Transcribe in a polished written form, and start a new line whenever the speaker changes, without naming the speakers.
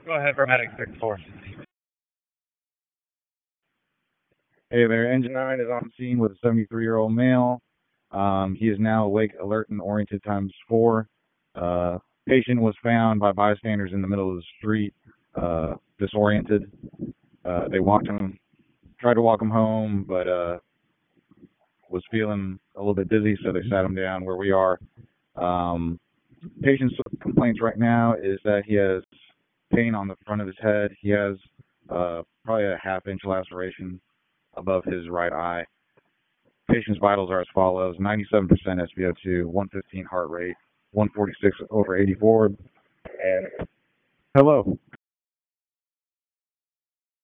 Go ahead, paramedic 6-4.
Hey there, Engine 9 is on scene with a 73-year-old male. He is now awake, alert, and oriented times 4. Patient was found by bystanders in the middle of the street, disoriented. They tried to walk him home, but was feeling a little bit dizzy, so they sat him down where we are. Patient's complaints right now is that he has pain on the front of his head. He has probably a half-inch laceration above his right eye. Patient's vitals are as follows: 97% SpO2, 115 heart rate, 146 over 84. And hello.